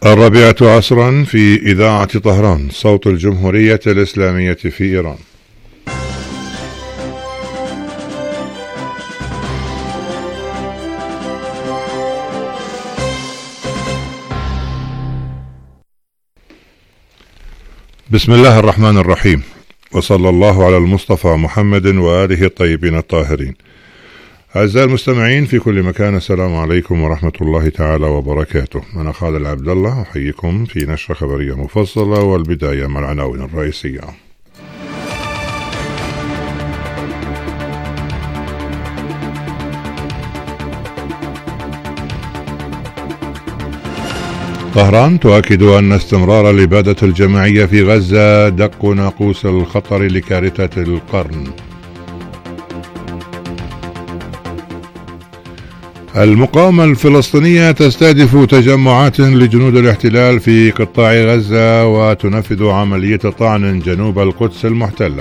الرابعة عصرا في إذاعة طهران، صوت الجمهورية الإسلامية في إيران. بسم الله الرحمن الرحيم، وصلى الله على المصطفى محمد وآله الطيبين الطاهرين. أعزائي المستمعين في كل مكان، السلام عليكم ورحمة الله تعالى وبركاته. أنا خالد عبد الله أحييكم في نشرة خبرية مفصلة، والبداية مع العناوين الرئيسية. طهران تؤكد أن استمرار الإبادة الجماعية في غزة دق ناقوس الخطر لكارثة القرن. المقاومة الفلسطينية تستهدف تجمعات لجنود الاحتلال في قطاع غزة وتنفذ عملية طعن جنوب القدس المحتلة.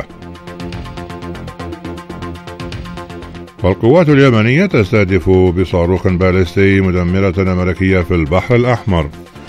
والقوات اليمنية تستهدف بصاروخ باليستي مدمرة أمريكية في البحر الأحمر.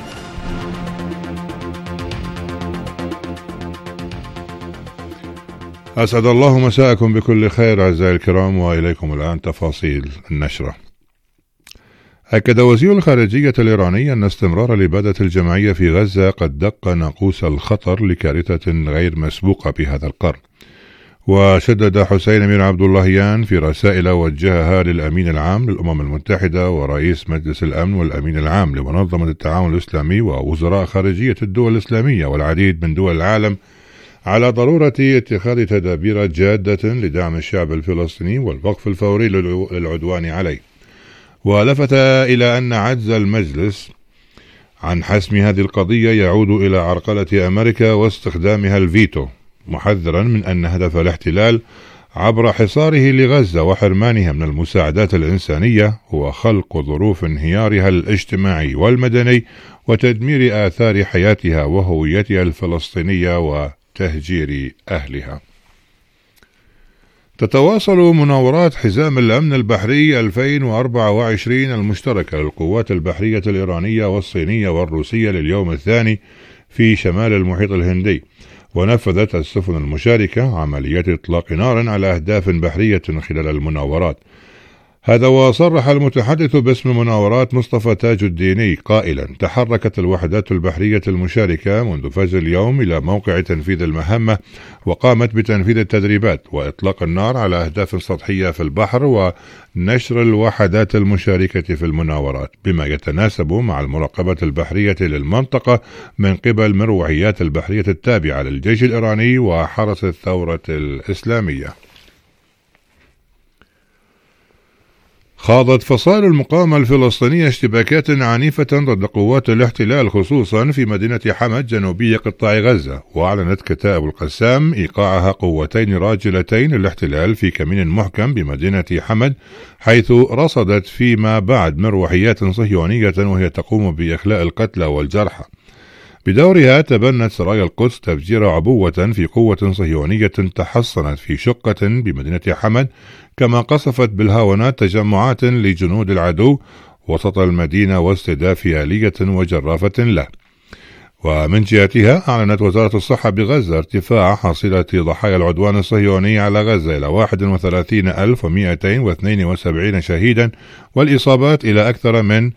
أسعد الله مساءكم بكل خير أعزائي الكرام، وإليكم الآن تفاصيل النشرة. أكد وزير الخارجية الإيراني أن استمرار الإبادة الجماعية في غزة قد دق ناقوس الخطر لكارثة غير مسبوقة بهذا القرن. وشدد حسين أمير عبد اللهيان في رسائل وجهها للأمين العام للأمم المتحدة ورئيس مجلس الأمن والأمين العام لمنظمة التعاون الإسلامي ووزراء خارجية الدول الإسلامية والعديد من دول العالم على ضرورة اتخاذ تدابير جادة لدعم الشعب الفلسطيني والوقف الفوري للعدوان عليه. ولفت إلى أن عجز المجلس عن حسم هذه القضية يعود إلى عرقلة أمريكا واستخدامها الفيتو، محذرا من أن هدف الاحتلال عبر حصاره لغزة وحرمانها من المساعدات الإنسانية هو خلق ظروف انهيارها الاجتماعي والمدني وتدمير آثار حياتها وهويتها الفلسطينية وتهجير أهلها. تتواصل مناورات حزام الأمن البحري 2024 المشتركة للقوات البحرية الإيرانية والصينية والروسية لليوم الثاني في شمال المحيط الهندي. ونفذت السفن المشاركة عمليات إطلاق نار على أهداف بحرية خلال المناورات. هذا وصرح المتحدث باسم مناورات مصطفى تاج الديني قائلا: تحركت الوحدات البحرية المشاركة منذ فجر اليوم إلى موقع تنفيذ المهمة، وقامت بتنفيذ التدريبات وإطلاق النار على أهداف سطحية في البحر ونشر الوحدات المشاركة في المناورات بما يتناسب مع المراقبة البحرية للمنطقة من قبل مروحيات البحرية التابعة للجيش الإيراني وحرس الثورة الإسلامية. خاضت فصائل المقاومة الفلسطينية اشتباكات عنيفة ضد قوات الاحتلال خصوصا في مدينة حمد جنوبي قطاع غزة. وأعلنت كتائب القسام إيقاعها قوتين راجلتين للاحتلال في كمين محكم بمدينة حمد، حيث رصدت فيما بعد مروحيات صهيونية وهي تقوم بإخلاء القتلى والجرحى. بدورها تبنت سرايا القدس تفجير عبوة في قوة صهيونية تحصنت في شقة بمدينة حمد، كما قصفت بالهاونات تجمعات لجنود العدو وسط المدينة واستهداف آلية وجرافة له. ومن جهتها أعلنت وزارة الصحة بغزة ارتفاع حصيلة ضحايا العدوان الصهيوني على غزة إلى 31,272 شهيدا، والإصابات إلى أكثر من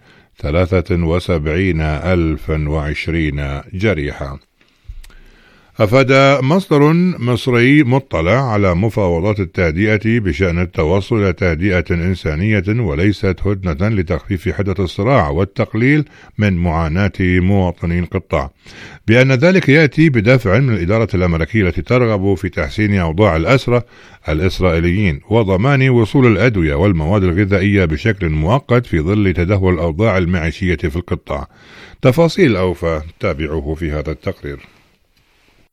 73,020 جريحا. أفاد مصدر مصري مطلع على مفاوضات التهدئة بشأن التوصل إلى تهدئة إنسانية وليست هدنة لتخفيف حدة الصراع والتقليل من معاناة مواطني القطاع، بأن ذلك يأتي بدافع من الإدارة الأمريكية التي ترغب في تحسين أوضاع الأسرى الإسرائيليين وضمان وصول الأدوية والمواد الغذائية بشكل مؤقت في ظل تدهور الأوضاع المعيشية في القطاع. تفاصيل أوفى تابعوه في هذا التقرير.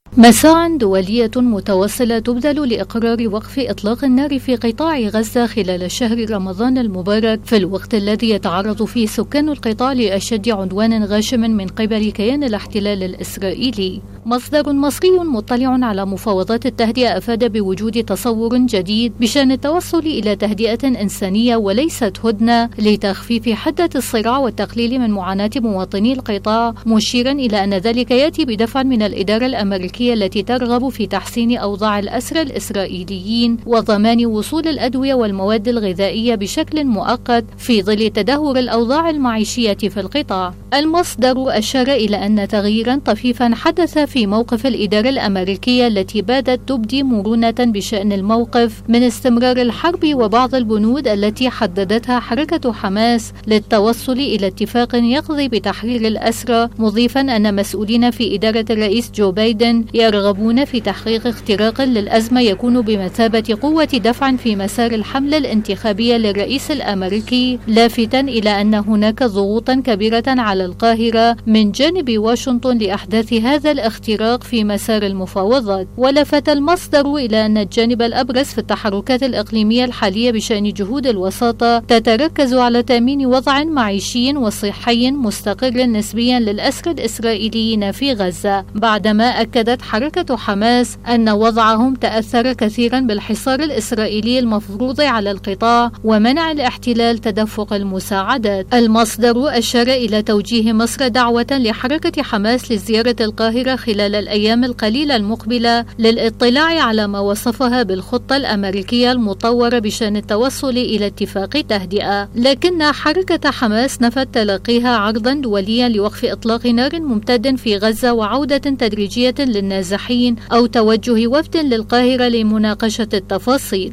مساعٍ دولية متواصلة تبذل لإقرار وقف إطلاق النار في قطاع غزة خلال شهر رمضان المبارك، في الوقت الذي يتعرض فيه سكان القطاع لأشد عدوان غاشم من قبل كيان الاحتلال الإسرائيلي. مصدر مصري مطلع على مفاوضات التهدئة أفاد بوجود تصور جديد بشأن التوصل إلى تهدئة إنسانية وليست هدنة لتخفيف حدة الصراع والتقليل من معاناة مواطني القطاع، مشيرا إلى أن ذلك يأتي بدفع من الإدارة الأمريكية التي ترغب في تحسين أوضاع الأسرى الإسرائيليين وضمان وصول الأدوية والمواد الغذائية بشكل مؤقت في ظل تدهور الأوضاع المعيشية في القطاع. المصدر أشار إلى أن تغييرا طفيفا حدث في موقف الإدارة الأمريكية التي بادت تبدي مرونة بشأن الموقف من استمرار الحرب وبعض البنود التي حددتها حركة حماس للتوصل إلى اتفاق يقضي بتحرير الأسرى، مضيفا أن مسؤولين في إدارة الرئيس جو بايدن يرغبون في تحقيق اختراق للأزمة يكون بمثابة قوة دفع في مسار الحملة الانتخابية للرئيس الأمريكي، لافتا إلى أن هناك ضغوطا كبيرة على القاهرة من جانب واشنطن لأحداث هذا الاختراق في مسار المفاوضات. ولفت المصدر إلى أن الجانب الأبرز في التحركات الإقليمية الحالية بشأن جهود الوساطة تتركز على تأمين وضع معيشي وصحي مستقر نسبيا للأسرى الإسرائيليين في غزة، بعدما أكدت حركة حماس أن وضعهم تأثر كثيرا بالحصار الإسرائيلي المفروض على القطاع ومنع الاحتلال تدفق المساعدات. المصدر أشار إلى توجيه مصر دعوة لحركة حماس لزيارة القاهرة خلال الأيام القليلة المقبلة للاطلاع على ما وصفها بالخطة الأمريكية المطورة بشأن التوصل إلى اتفاق تهدئة، لكن حركة حماس نفت تلقيها عرضا دوليا لوقف إطلاق نار ممتد في غزة وعودة تدريجية للنازحين أو توجه وفد للقاهرة لمناقشة التفاصيل.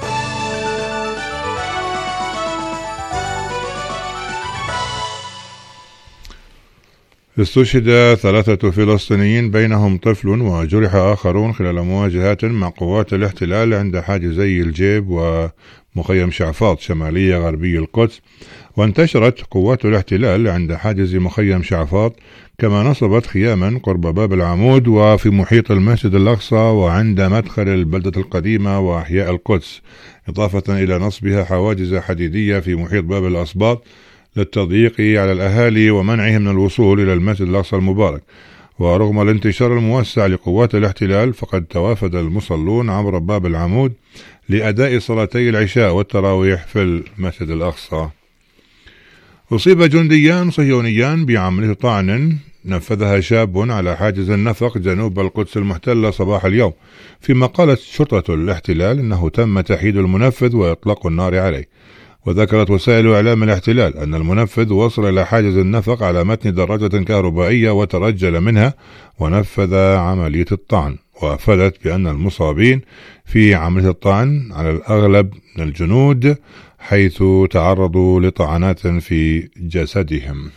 استشهد 3 فلسطينيين بينهم طفل وجرح آخرون خلال مواجهات مع قوات الاحتلال عند حاجزي الجيب ومخيم شعفاط شمالية غربي القدس. وانتشرت قوات الاحتلال عند حاجز مخيم شعفاط، كما نصبت خياما قرب باب العمود وفي محيط المسجد الأقصى وعند مدخل البلدة القديمة وأحياء القدس، إضافة إلى نصبها حواجز حديدية في محيط باب الأسباط للتضييق على الأهالي ومنعهم من الوصول إلى المسجد الأقصى المبارك. ورغم الانتشار الموسع لقوات الاحتلال، فقد توافد المصلون عبر باب العمود لأداء صلاتي العشاء والتراويح في المسجد الأقصى. أصيب جنديان صهيونيان بعملية طعن نفذها شاب على حاجز النفق جنوب القدس المحتلة صباح اليوم، فيما قالت شرطة الاحتلال أنه تم تحييد المنفذ وإطلاق النار عليه. وذكرت وسائل إعلام الاحتلال أن المنفذ وصل إلى حاجز النفق على متن دراجة كهربائية وترجل منها ونفذ عملية الطعن. وأفادت بأن المصابين في عملية الطعن على الأغلب من الجنود، حيث تعرضوا لطعنات في جسدهم.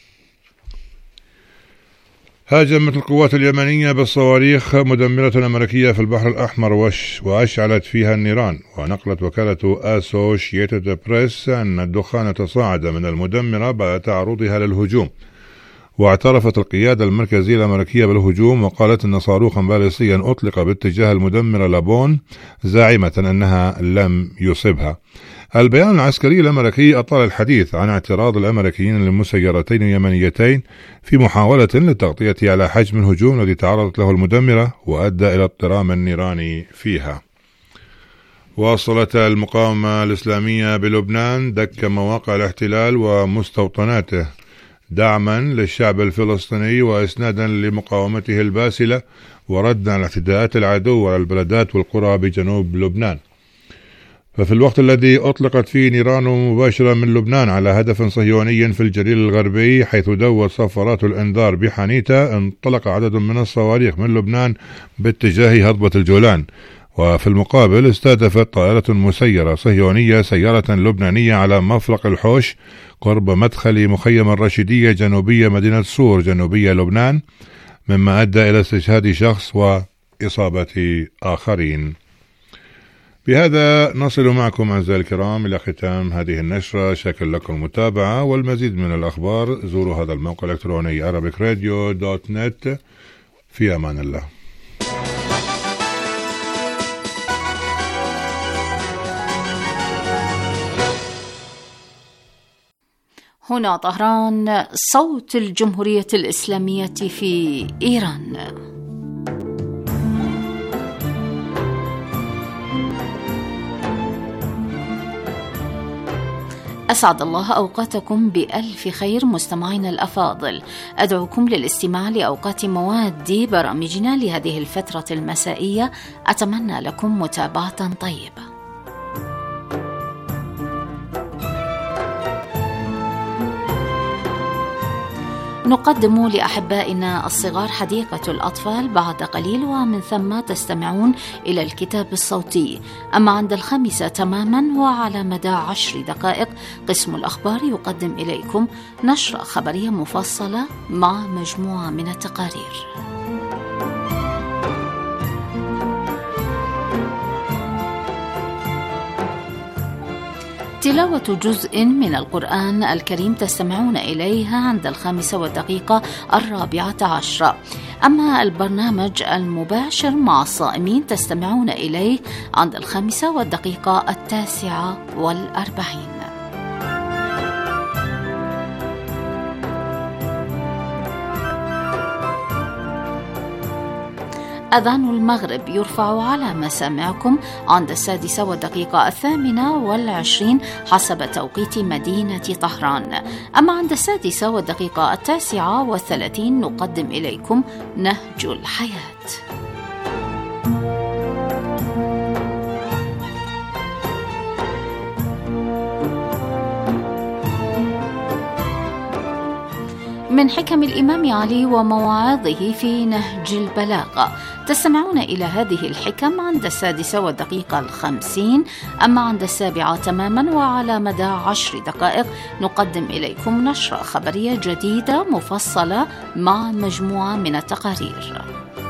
هاجمت القوات اليمنية بالصواريخ مدمرة أمريكية في البحر الأحمر وأشعلت فيها النيران. ونقلت وكالة أسوشيتد بريس أن الدخان تصاعد من المدمرة بعد تعرضها للهجوم. واعترفت القيادة المركزية الأمريكية بالهجوم، وقالت أن صاروخا باليستيا أطلق باتجاه المدمرة لابون، زاعمة أنها لم يصبها. البيان العسكري الأمريكي أطال الحديث عن اعتراض الأمريكيين لمسيرتين يمنيتين في محاولة للتغطية على حجم الهجوم الذي تعرضت له المدمرة وأدى إلى اضطرام النيران فيها. واصلت المقاومة الإسلامية بلبنان دك مواقع الاحتلال ومستوطناته دعما للشعب الفلسطيني وإسنادا لمقاومته الباسلة وردا على اعتداءات العدو على البلدات والقرى بجنوب لبنان. ففي الوقت الذي أطلقت فيه نيران مباشرة من لبنان على هدف صهيوني في الجليل الغربي، حيث دوت صفارات الإنذار بحنيتة، انطلق عدد من الصواريخ من لبنان باتجاه هضبة الجولان. وفي المقابل استهدفت طائرة مسيرة صهيونية سيارة لبنانية على مفرق الحوش قرب مدخل مخيم الرشيدية جنوبية مدينة صور جنوبية لبنان، مما أدى إلى استشهاد شخص وإصابة آخرين. بهذا نصل معكم أعزائي الكرام إلى ختام هذه النشرة. شكرا لكم المتابعة، والمزيد من الأخبار زوروا هذا الموقع الإلكتروني arabicradio.net. في أمان الله. هنا طهران، صوت الجمهورية الإسلامية في إيران. أسعد الله أوقاتكم بألف خير مستمعينا الأفاضل. أدعوكم للاستماع لأوقات مواد برامجنا لهذه الفترة المسائية. أتمنى لكم متابعة طيبة. نقدم لأحبائنا الصغار حديقة الأطفال بعد قليل، ومن ثم تستمعون إلى الكتاب الصوتي. أما عند 5 تماما وعلى مدى 10 دقائق قسم الأخبار يقدم إليكم نشرة خبرية مفصلة مع مجموعة من التقارير. تلاوة جزء من القرآن الكريم تستمعون إليها عند 5:14. أما البرنامج المباشر مع الصائمين تستمعون إليه عند 5:49. أذان المغرب يرفع على مسامعكم عند 6:28 حسب توقيت مدينة طهران. أما عند 6:39 نقدم إليكم نهج الحياة. من حكم الإمام علي ومواعظه في نهج البلاغة تستمعون إلى هذه الحكم عند 6:50. أما عند 7 تماما وعلى مدى 10 دقائق نقدم إليكم نشرة خبرية جديدة مفصلة مع مجموعة من التقارير.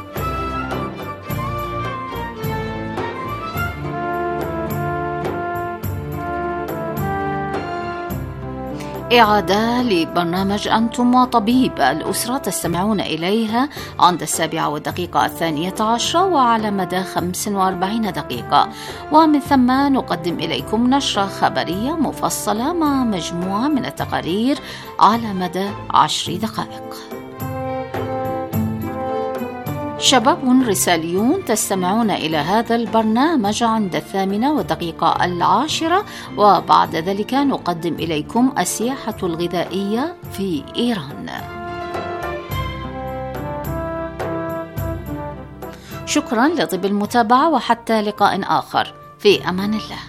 إعادة لبرنامج أنتم وطبيب الأسرة تستمعون إليها عند 7:12 وعلى مدى 45 دقيقة، ومن ثم نقدم إليكم نشرة خبرية مفصلة مع مجموعة من التقارير على مدى 10 دقائق. شباب رساليون تستمعون إلى هذا البرنامج عند 8:10، وبعد ذلك نقدم إليكم السياحة الغذائية في إيران. شكرا لطيب المتابعة، وحتى لقاء آخر، في أمان الله.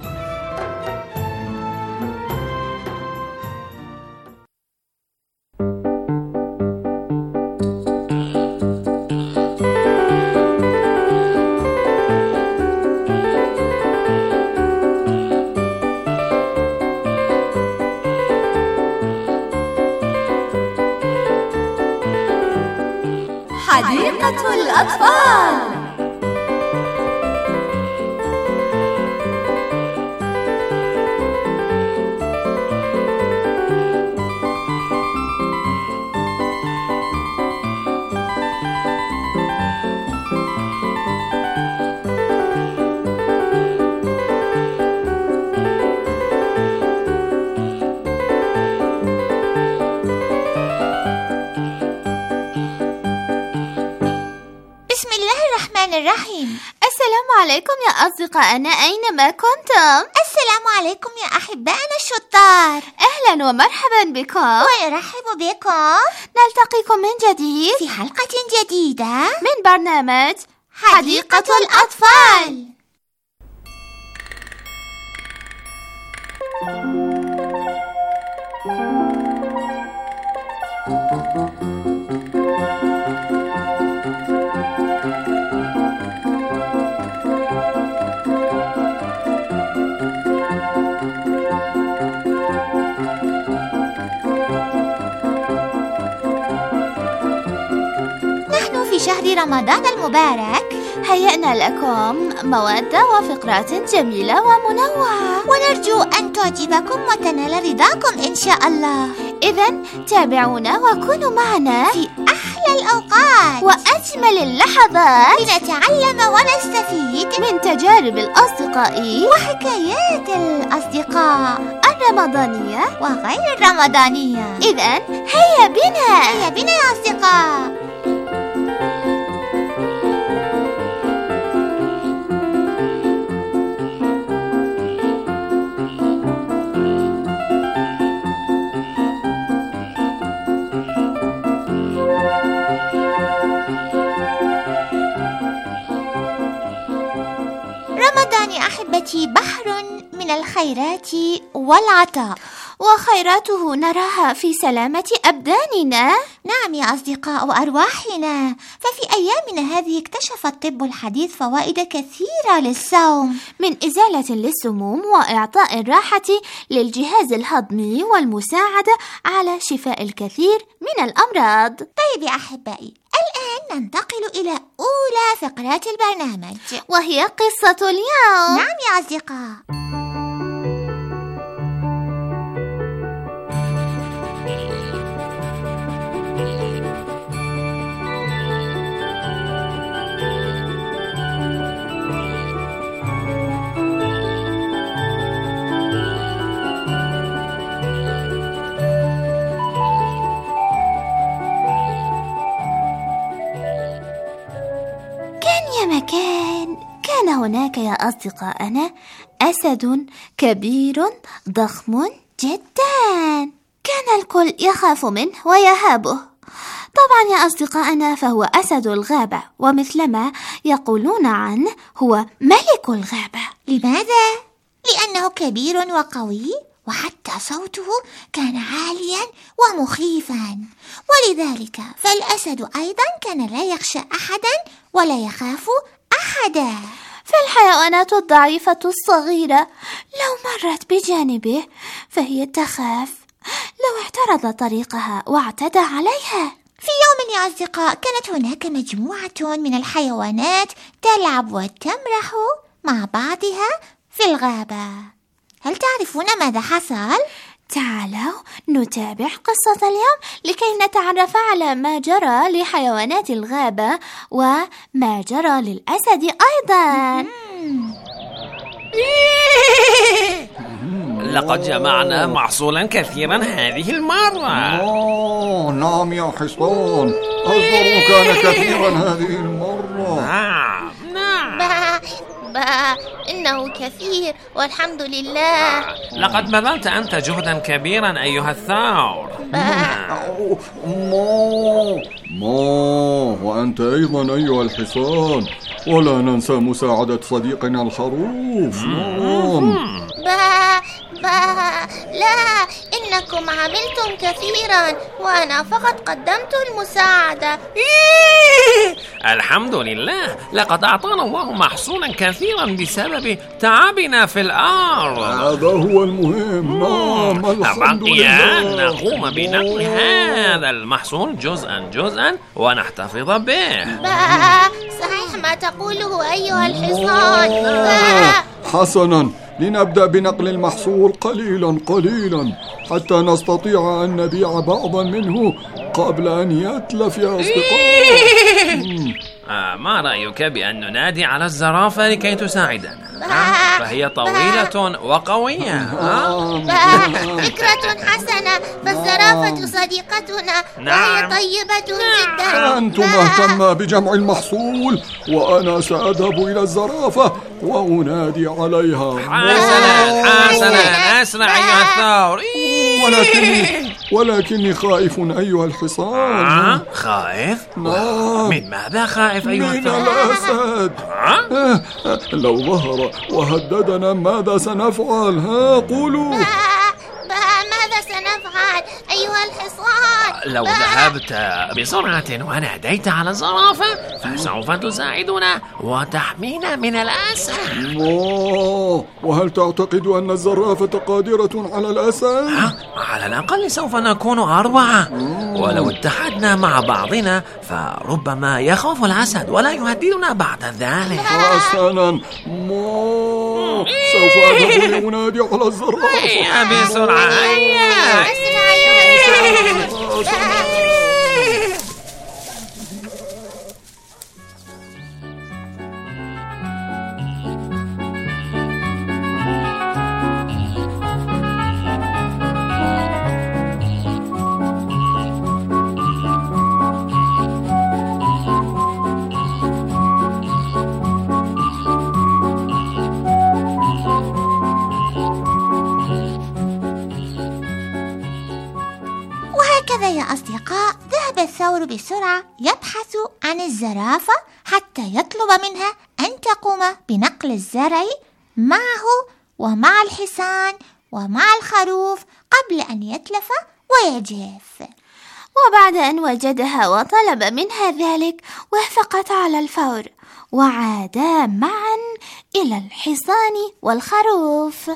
حديقة الأطفال. الرحيم. السلام عليكم يا أصدقائنا أينما كنتم. السلام عليكم يا أحبائنا الشطار. أهلا ومرحبا بكم، ونرحب بكم. نلتقيكم من جديد في حلقة جديدة من برنامج حديقة الأطفال. في شهر رمضان المبارك هيأنا لكم مواد وفقرات جميلة ومنوعة، ونرجو أن تعجبكم وتنال رضاكم إن شاء الله. إذن تابعونا وكونوا معنا في أحلى الأوقات وأجمل اللحظات، لنتعلم ونستفيد من تجارب الأصدقاء وحكايات الأصدقاء. رمضانية وغير رمضانية. إذن هيا بنا يا أصدقاء. رمضان يا أحبتي بحر من الخيرات والعطاء، وخيراته نراها في سلامة أبداننا. نعم يا أصدقاء، وأرواحنا. ففي أيامنا هذه اكتشف الطب الحديث فوائد كثيرة للصوم، من إزالة للسموم وإعطاء الراحة للجهاز الهضمي والمساعدة على شفاء الكثير من الأمراض. طيب يا أحبائي، الآن ننتقل إلى أولى فقرات البرنامج، وهي قصة اليوم. نعم يا أصدقاء. كان هناك يا أصدقائنا أسد كبير ضخم جدا، كان الكل يخاف منه ويهابه. طبعا يا أصدقائنا فهو أسد الغابة، ومثلما يقولون عنه هو ملك الغابة. لماذا؟ لأنه كبير وقوي، وحتى صوته كان عاليا ومخيفا، ولذلك فالأسد أيضا كان لا يخشى أحدا ولا يخاف أحدا. فالحيوانات الضعيفة الصغيرة لو مرت بجانبه فهي تخاف لو اعترض طريقها واعتدى عليها. في يوم يا أصدقاء كانت هناك مجموعة من الحيوانات تلعب وتمرح مع بعضها في الغابة. هل تعرفون ماذا حصل؟ تعالوا نتابع قصة اليوم لكي نتعرف على ما جرى لحيوانات الغابة وما جرى للأسد أيضا. لقد جمعنا محصولا كثيرا هذه المرة. نعم يا حصان، الزر كان كثيرا هذه المرة. نعم. إنه كثير والحمد لله. لقد بذلت أنت جهدا كبيرا أيها الثور. وأنت أيضا أيها الحصان، ولا ننسى مساعدة صديقنا الخروف. لا، إنكم عملتم كثيرا وأنا فقط قدمت المساعدة. الحمد لله، لقد أعطانا الله محصولا كثيرا بسبب تعبنا في الأرض. هذا هو المهم. نعم، الحمد بقي لله. أن نقوم بنقل هذا المحصول جزءا ونحتفظ به. صحيح ما تقوله أيها الحصان. حسنا، لنبدأ بنقل المحصول قليلا حتى نستطيع أن نبيع بعضا منه قبل أن يتلف يا أصدقاء. ما رأيك بأن ننادي على الزرافة لكي تساعدنا؟ فهي طويلة وقوية. فكرة حسنة، فالزرافة صديقتنا وهي طيبة جدا. أنتم مهتمة بجمع المحصول وأنا سأذهب إلى الزرافة وأنادي عليها. حسنا، أسرع أيها الثور. ولكني خائف أيها الحصان. خائف؟ نعم. من ماذا خائف أيها الثور؟ من الأسد. لو ظهر وهددنا ماذا سنفعل؟ قولوا. ماذا سنفعل أيها الحصان؟ لو ذهبت بسرعة وناديت على الزرافة فسوف تساعدنا وتحمينا من الأسد. وهل تعتقد أن الزرافة قادرة على الأسد؟ على الأقل سوف نكون 4، ولو اتحدنا مع بعضنا فربما يخاف الأسد ولا يهددنا بعد ذلك. حسنا، سوف أذهب لأنادي على الزرافة. هيا بسرعة، هيا. الثور بسرعة يبحث عن الزرافة حتى يطلب منها أن تقوم بنقل الزرع معه ومع الحصان ومع الخروف قبل أن يتلف ويجف. وبعد أن وجدها وطلب منها ذلك وافقت على الفور، وعادا معا إلى الحصان والخروف.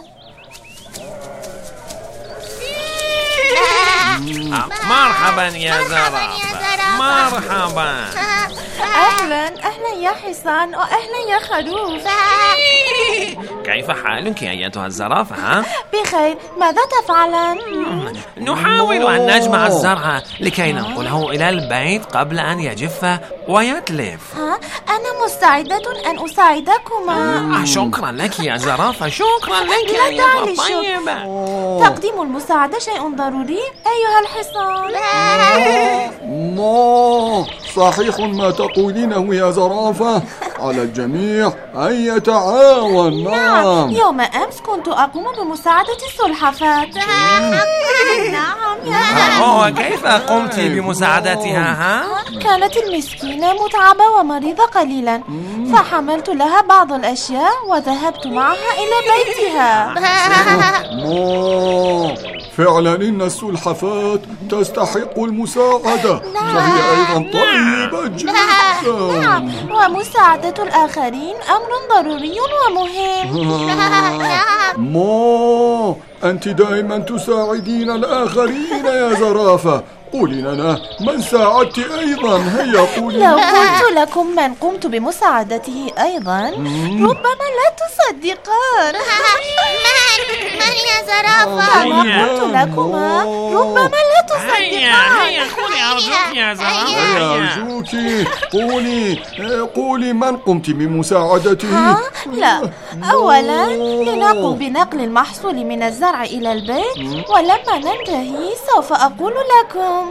مرحبا يا زرافة، مرحبا. أهلا يا حصان وأهلا يا خروف. كيف حالك يا أيتها الزرافة؟ بخير، ماذا تفعلان؟ نحاول أن نجمع الزرع لكي ننقله إلى البيت قبل أن يجف ويتلف. أنا مستعدة أن أساعدكما. شكرا لك يا زرافة، شكرا لك لا أيتها داعي الطيبة. تقديم المساعدة شيء ضروري أيها الحصان. صحيح ما تقولينه يا زرافة، على الجميع أن يتعاون. نعم، يوم أمس كنت أقوم بمساعدة السلحفاة. نعم. وكيف قمت بمساعدتها؟ كانت المسكينة متعبة ومريضة قليلا، فحملت لها بعض الأشياء وذهبت معها إلى بيتها. فعلا إن السلحفاة تستحق المساعدة، فهي أيضا طيبة جدا. نعم، ومساعدة الآخرين أمر ضروري ومهم. أنت دائما تساعدين الآخرين يا زرافة. قولي لنا من ساعدت أيضا، هيا قولي. لو قلت لكم من قمت بمساعدته أيضا ربما لا تصدقان. من يا زرافة؟ كما قلت لكما ربما لا تصدقان. هيا قولي أرجوك يا زرافة. أرجوك قولي من قمت بمساعدته. لا، أولا لنقوم بنقل المحصول من الزرع إلى البيت، ولما ننتهي سوف أقول لكم.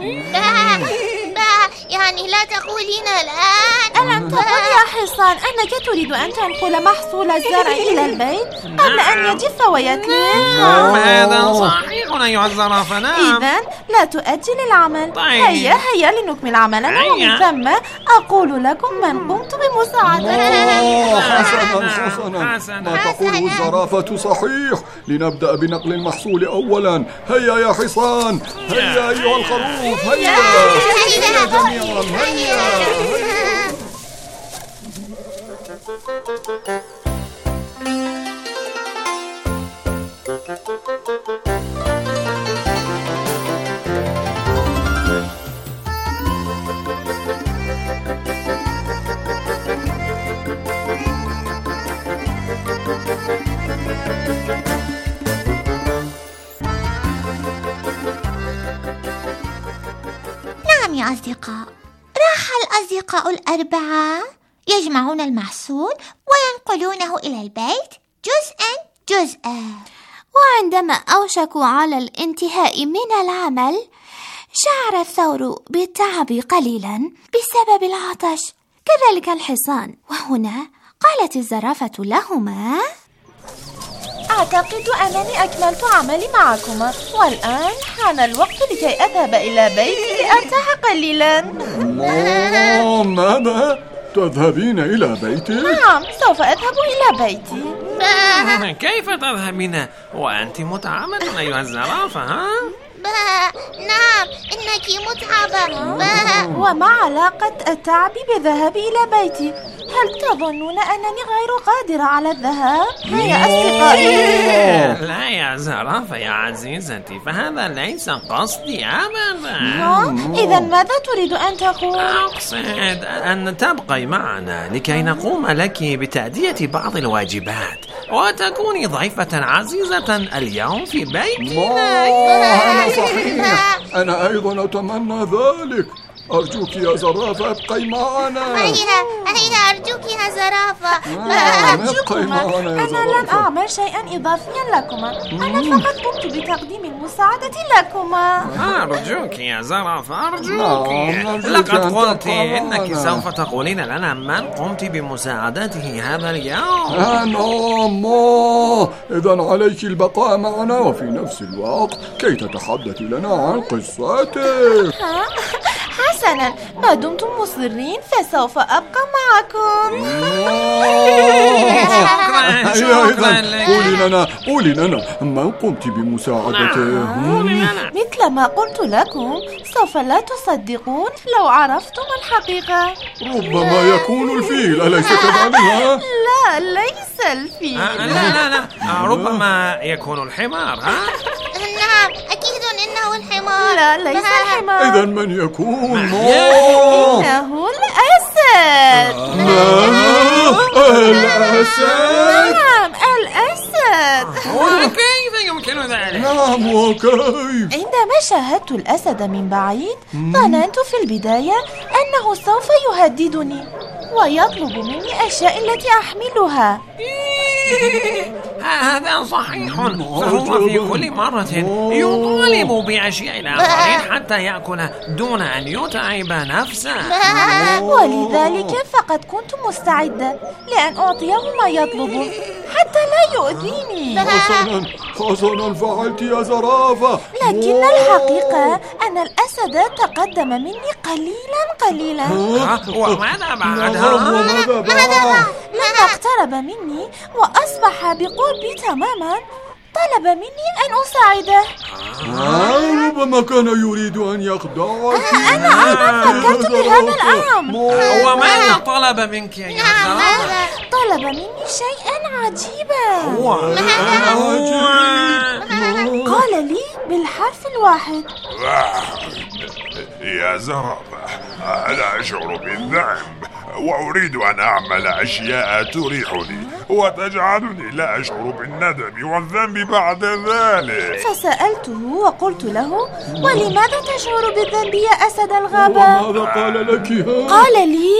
يعني لا تقولين الآن؟ ألم تقل يا حصان أنك تريد أن تنقل محصول الزرع إلى البيت قبل أن يجف ويتلف؟ هذا صحيح أيها الزرافة. نعم. إذن لا تؤجل العمل. طيب. هيا لنكمل عملنا، ومن ثم أقول لكم من قمت بمساعدته. حسنا، ما تقوله الزرافة صحيح. لنبدأ بنقل المحصول أولا. هيا يا حصان، هيا أيها الخروف، هيا جميعا، هيا. نعم يا أصدقاء، راح الأصدقاء الأربعة يجمعون المحصول وينقلونه إلى البيت جزءا. وعندما أوشكوا على الانتهاء من العمل شعر الثور بالتعب قليلا بسبب العطش، كذلك الحصان. وهنا قالت الزرافة لهما: أعتقد أنني أكملت عملي معكما، والآن حان الوقت لكي أذهب إلى بيتي لأرتاح قليلا. ماذا؟ تذهبين إلى بيتك؟ نعم، سوف أذهب إلى بيتي. كيف تذهبين وأنت متعبة أيها الزرافة؟ نعم، إنك متعبة. وما علاقة التعب بذهابي إلى بيتي؟ هل تظنون أنني غير قادرة على الذهاب؟ هيا أصدقائي. لا يا زرافة يا عزيزتي، فهذا ليس قصدي أبدا. إذا ماذا تريد أن تقول؟ أقصد أن تبقي معنا لكي نقوم لك بتأدية بعض الواجبات وتكوني ضيفة عزيزة اليوم في بيتنا. هذا صحيح، أنا أيضا أتمنى ذلك. أرجوك يا زرافة ابقي معنا. هيا أرجوك يا زرافة. أرجوكما، أنا لن أعمل شيئا إضافيا لكما، أنا فقط قمت بتقديم المساعدة لكما. أرجوك يا زرافة، أرجوك. لقد قلت إنك سوف تقولين لنا من قمت بمساعدته هذا اليوم. نعم، إذن عليك البقاء معنا وفي نفس الوقت كي تتحدثي لنا عن قصتك. حسنا، ما دمتم مصرين فسوف أبقى معكم. شكرا لك. قولي لنا من قمت بمساعدته؟ مثل ما قلت لكم، سوف لا تصدقون لو عرفتم الحقيقة. ربما يكون الفيل، أليس كذلك؟ لا، ليس الفيل. لا ربما يكون الحمار. نعم، أكيد إنه الحمار. لا، ليس الحمار. إذا من يكون؟ إنه الأسد. الأسد؟ نعم، الأسد. وكيف يمكن ذلك؟ نعم، وكيف؟ عندما شاهدت الأسد من بعيد ظننت في البداية أنه سوف يهددني ويطلب مني أشياء التي أحملها. هذا صحيح، فهو في كل مرة يطالب بأشياء الآخرين حتى يأكل دون أن يتعب نفسه. ولذلك فقد كنت مستعدة لأن أعطيه ما يطلبه حتى لا يؤذيني. حسنا فعلت يا زرافة. لكن الحقيقة أن الأسد تقدم مني قليلا. وماذا بعدها؟ لما اقترب مني وأصبح بقربي تماما طلب مني أن أساعده. ربما كان يريد أن يخدعك. أنا فكرت بهذا الأمر. وماذا طلب منك يا زرافة؟ طلب مني شيئا عجيبا. قال لي بالحرف الواحد: يا زرافة، أنا أشعر بالذنب وأريد أن أعمل أشياء تريحني وتجعلني لا أشعر بالندم والذنب بعد ذلك. فسألته وقلت له: ولماذا تشعر بالذنب يا أسد الغابة؟ وماذا قال لك؟ قال لي: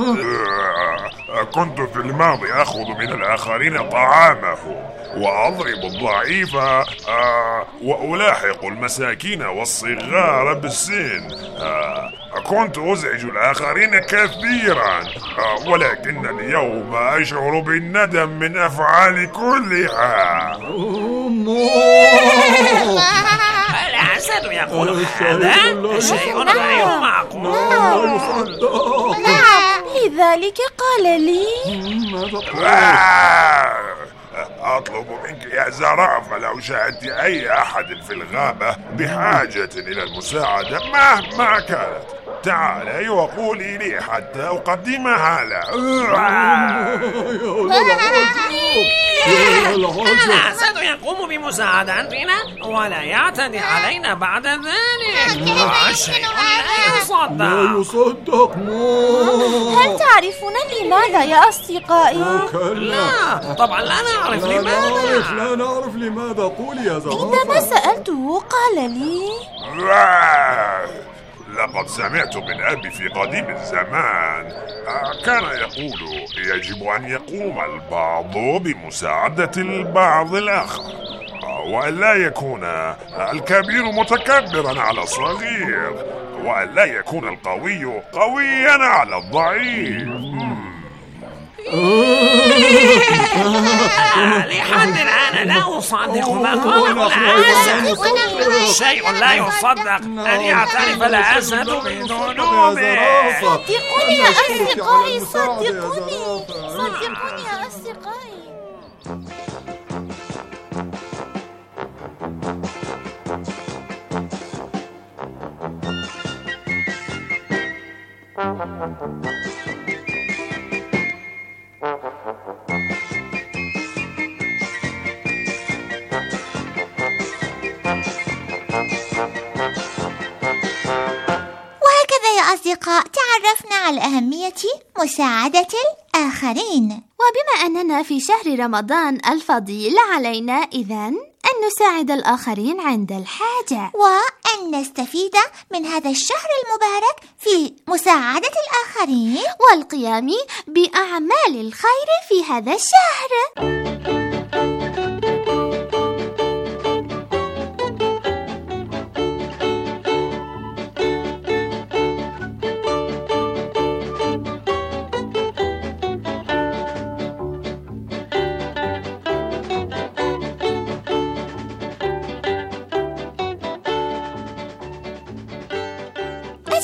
كنت في الماضي أخذ من الآخرين طعامهم وأضرب الضعيف وألاحق المساكين والصغار بالسن. كنت أزعج الآخرين كثيرا، ولكن اليوم أشعر بالندم من أفعالي كلها. الأسد يقول هذا شيء غير معقول. نعم، لذلك قال لي: أطلب منك يا زرافة لو شاهدت أي أحد في الغابة بحاجة إلى المساعدة مهما كانت، تعالي وقولي لي حتى أقدمها له. الأسد يقوم بمساعدتنا ولا يعتدي علينا بعد ذلك. شيء لا يصدق. هل تعرفون لماذا يا أصدقائي؟ لا، طبعا لا نعرف لماذا. لا نعرف لماذا. قولي يا زرافة. عندما سألته قال لي: لقد سمعت من أبي في قديم الزمان كان يقول يجب أن يقوم البعض بمساعدة البعض الآخر، وأن لا يكون الكبير متكبرا على الصغير، وأن لا يكون القوي قويا على الضعيف. لحد الآن لا أصدق ما قاله الأسد. شيء لا يصدق أن يعترف الأسد بذنوبه. صدقوني يا أصدقائي، صدقوني يا أصدقائي. أصدقاء تعرفنا على أهمية مساعدة الآخرين. وبما أننا في شهر رمضان الفضيل علينا إذن أن نساعد الآخرين عند الحاجة، وأن نستفيد من هذا الشهر المبارك في مساعدة الآخرين والقيام بأعمال الخير في هذا الشهر.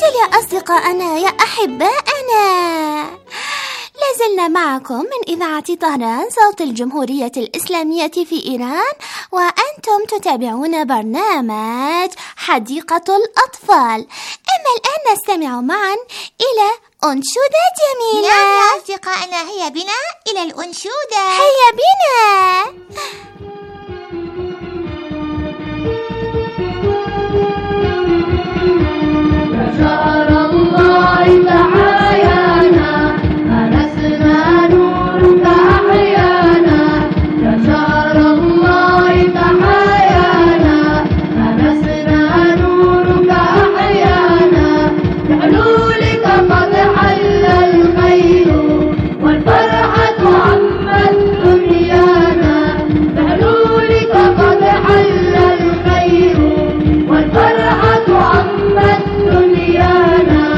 يا أصدقائنا يا أحبائنا، لازلنا معكم من إذاعة طهران صوت الجمهورية الإسلامية في إيران، وأنتم تتابعون برنامج حديقة الأطفال. أما الآن نستمع معا إلى أنشودة جميلة. نعم يا أصدقائنا، هيا بنا إلى الأنشودة. هيا بنا. شعر الله تحيانا، أنسنا نورك أحيانا. يا شعر الله تحيانا، أنسنا نورك أحيانا. بحلولك قد حل الخير والفرحة عمت دنيانا. بحلولك قد حل الخير والفرحة عمت دنيانا.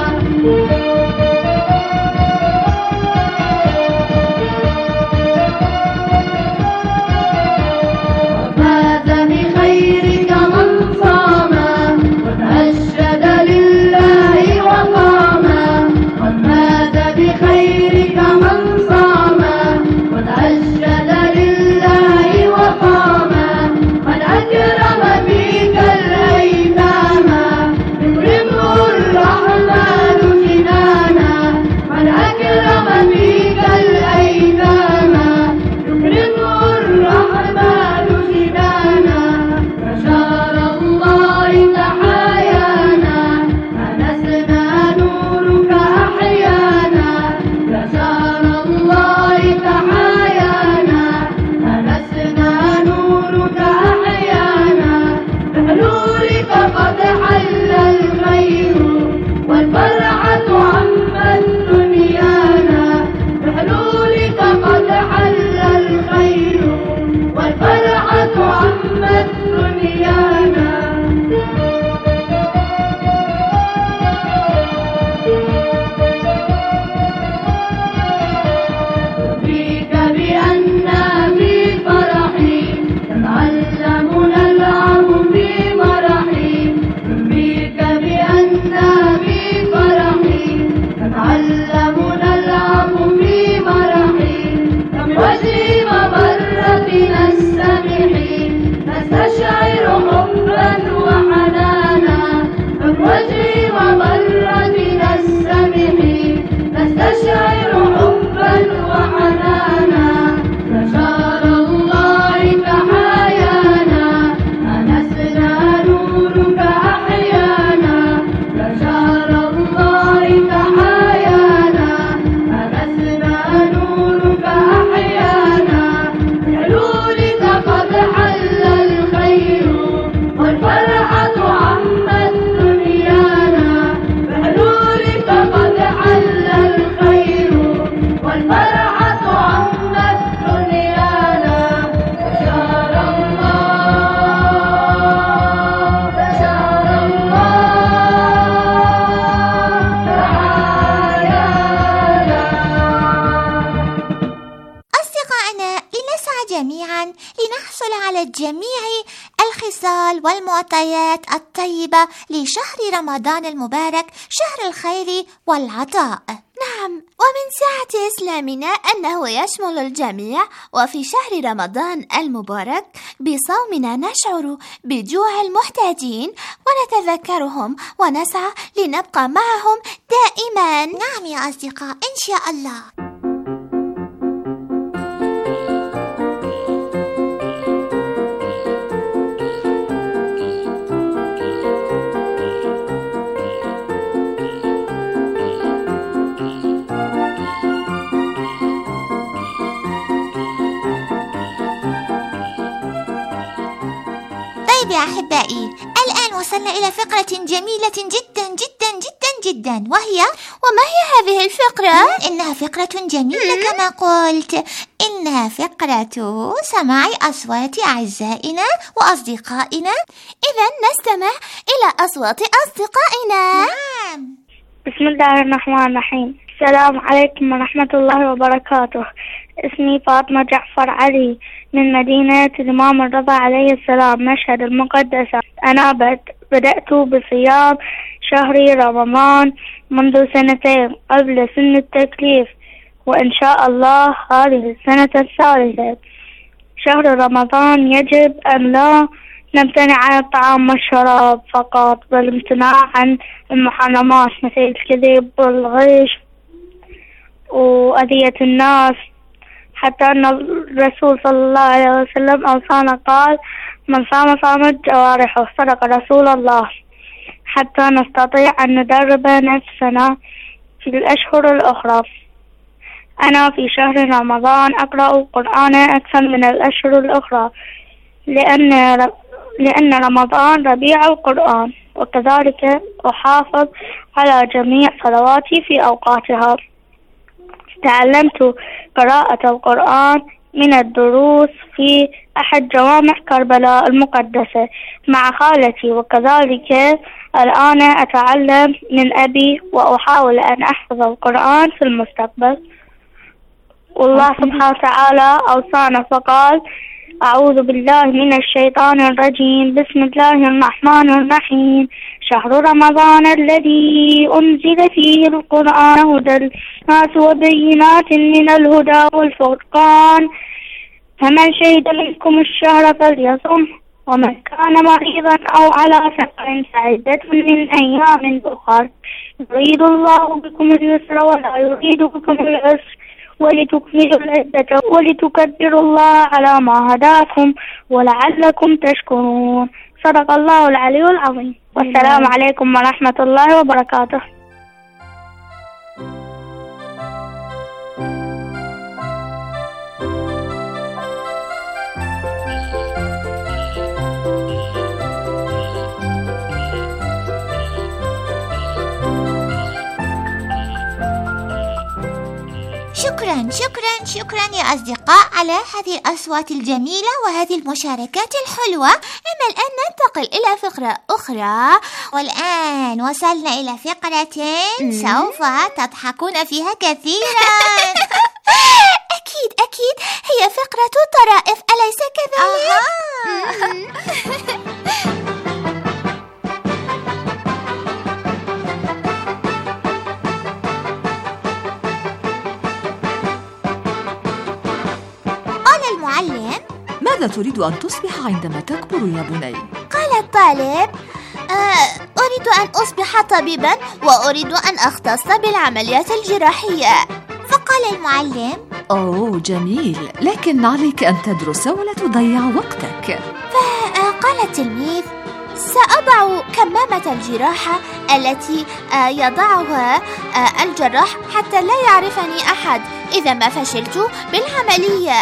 وفاز بخيرك من صام وتهجد لله وقام. وفاز بخيرك من صام وتهجد لله وقام. من أكرم بك الأيتام يكرمه الرحمن جنانا. من أكرم بك الأيتام يكرمه الرحمن جنانا. فشار الله تحيانا، أنسنا نورك أحيانا. فشار الله تحيانا، أنسنا نورك أحيانا. بحلولك قد حل الخير والفرحة عمت دنيانا. بحلولك قد حل الخير والفرحة عمت دنيانا. أخبرك بأن في فرحي يتعلمنا العظم في مرحي. أخبرك بأن في فرحي يتعلمنا العظم في مرحي. بوجه مبرتنا السمح نستشعر حبا وحنانا. بوجه مبرتنا السمح نستشعر حبا وحنانا. فشار الله تحيانا، أنسنا نورك أحيانا. فشار الله تحيانا، أنسنا نورك أحيانا. بحلولك قد حل الخير والفرحة عمت دنيانا. بحلولك قد حل الخير والفرحة عمت دنيانا. فشار الله، فشار الله تحيانا. أصدقائنا، لنسعى جميعا لنحصل على جميع الخصال والمعطيات الطيبة لشهر رمضان المبارك، شهر الخير والعطاء. نعم، ومن سعة إسلامنا أنه يشمل الجميع، وفي شهر رمضان المبارك بصومنا نشعر بجوع المحتاجين ونتذكرهم ونسعى لنبقى معهم دائما. نعم يا أصدقاء، إن شاء الله. طيب يا أحبائي، الآن وصلنا إلى فقرة جميلة جدا جدا جدا جدا، وهي وما هي هذه الفقرة؟ إنها فقرة جميلة كما قلت. إنها فقرة سماع أصوات أعزائنا وأصدقائنا. إذن نستمع إلى أصوات أصدقائنا. نعم. بسم الله الرحمن الرحيم. السلام عليكم ورحمة الله وبركاته. اسمي فاطمة جعفر علي من مدينة الإمام الرضا عليه السلام، مشهد المقدسة. أنا بدأت بصيام شهر رمضان منذ 2 قبل سن التكليف، وإن شاء الله هذه السنة 3. شهر رمضان يجب أن لا نمتنع عن الطعام والشراب فقط، بل امتناع عن المحرمات مثل الكذب والغش وأذية الناس، حتى أن الرسول صلى الله عليه وسلم أوصانا قال: من صامت جوارحه. صدق رسول الله. حتى نستطيع أن ندرب نفسنا في الأشهر الأخرى. أنا في شهر رمضان أقرأ القرآن أكثر من الأشهر الأخرى، لأن رمضان ربيع القرآن، وكذلك أحافظ على جميع صلواتي في أوقاتها. تعلمت قراءة القرآن من الدروس في أحد جوامع كربلاء المقدسة مع خالتي، وكذلك الآن أتعلم من أبي، وأحاول أن أحفظ القرآن في المستقبل. والله سبحانه وتعالى أوصانا فقال: أعوذ بالله من الشيطان الرجيم، بسم الله الرحمن الرحيم. شهر رمضان الذي أنزل فيه القرآن هدى للناس وبينات من الهدى والفرقان، فمن شهد منكم الشهر فليصم، ومن كان مريضا أو على سفر فعدة من أيام أخر، يريد الله بكم اليسر ولا يريد بكم العسر، ولتكملوا العدة ولتكبروا الله على ما هداكم ولعلكم تشكرون. صدق الله العلي العظيم. والسلام عليكم ورحمة الله وبركاته. شكرا يا أصدقاء على هذه الأصوات الجميلة وهذه المشاركات الحلوة. أما الآن ننتقل إلى فقرة أخرى، والآن وصلنا إلى فقرة سوف تضحكون فيها كثيرا. أكيد هي فقرة طرائف، أليس كذلك؟ ماذا تريد أن تصبح عندما تكبر يا بني؟ قال الطالب: أريد أن أصبح طبيبا، وأريد أن أختص بالعمليات الجراحية. فقال المعلم: أوه جميل، لكن عليك أن تدرس ولا تضيع وقتك. فقال التلميذ: سأضع كمامة الجراحة التي يضعها الجراح حتى لا يعرفني أحد إذا ما فشلت بالعملية.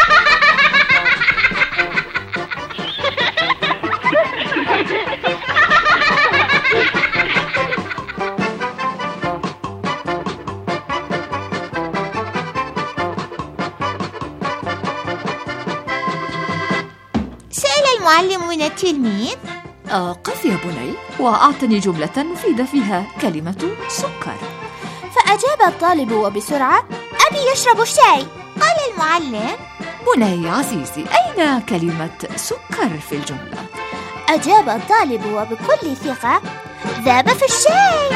سأل المعلم من التلميذ: قف يا بني وأعطني جملة مفيدة فيها كلمة سكر. فأجاب الطالب وبسرعة: أبي يشرب الشاي. قال المعلم: بني عزيزي، أين كلمة سكر في الجملة؟ أجاب الطالب وبكل ثقة: ذاب في الشاي.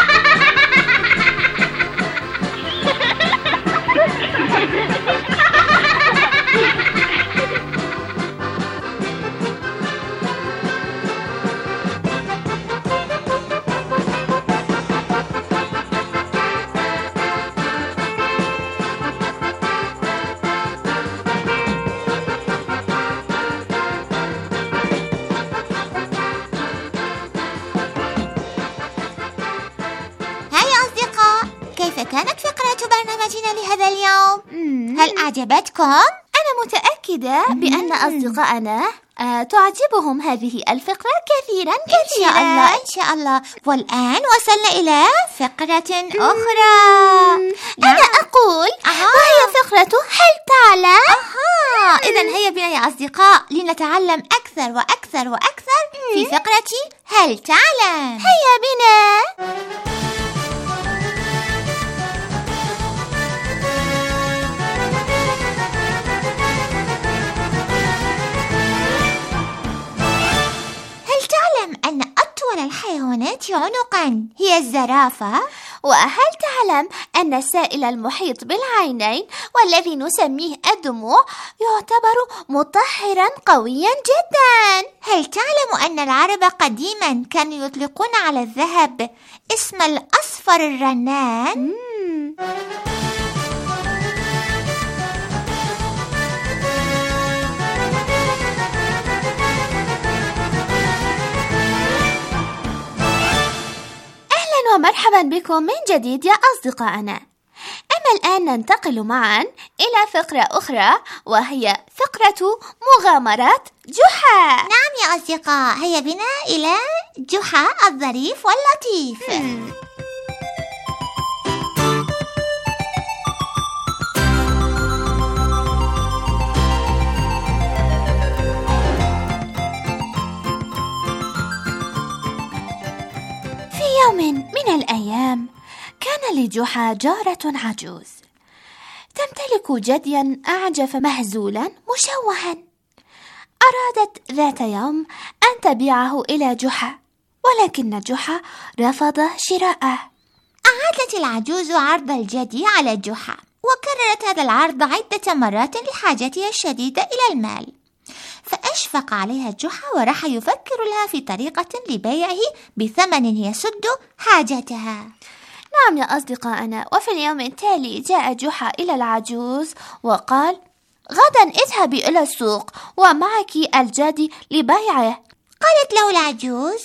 كانت فقرة برنامجنا لهذا اليوم؟ هل أعجبتكم؟ أنا متأكدة بأن أصدقائنا تعجبهم هذه الفقرة كثيرا. إن شاء الله. والآن وصلنا إلى فقرة أخرى. أنا أقول وهي فقرة هل تعلم؟ إذن هيا بنا يا أصدقاء لنتعلم أكثر وأكثر وأكثر في فقرة هل تعلم. هيا بنا. أن أطول الحيوانات عنقا هي الزرافة؟ وهل تعلم أن السائل المحيط بالعينين والذي نسميه الدموع يعتبر مطهرا قويا جدا؟ هل تعلم أن العرب قديما كانوا يطلقون على الذهب اسم الأصفر الرنان؟ ومرحبا بكم من جديد يا أصدقائنا. أما الآن ننتقل معا إلى فقرة أخرى، وهي فقرة مغامرات جحا. نعم يا أصدقاء، هيا بنا إلى جحا الظريف واللطيف. يوم من الأيام كان لجحا جارة عجوز تمتلك جديا أعجف مهزولا مشوها. أرادت ذات يوم أن تبيعه إلى جحا، ولكن جحا رفض شراءه. أعادت العجوز عرض الجدي على جحا، وكررت هذا العرض عدة مرات لحاجتها الشديدة إلى المال، فأشفق عليها جحا وراح يفكر لها في طريقة لبيعه بثمن يسد حاجتها. نعم يا أصدقائنا، وفي اليوم التالي جاء جحا إلى العجوز وقال: غدا اذهبي إلى السوق ومعك الجدي لبيعه. قالت له العجوز: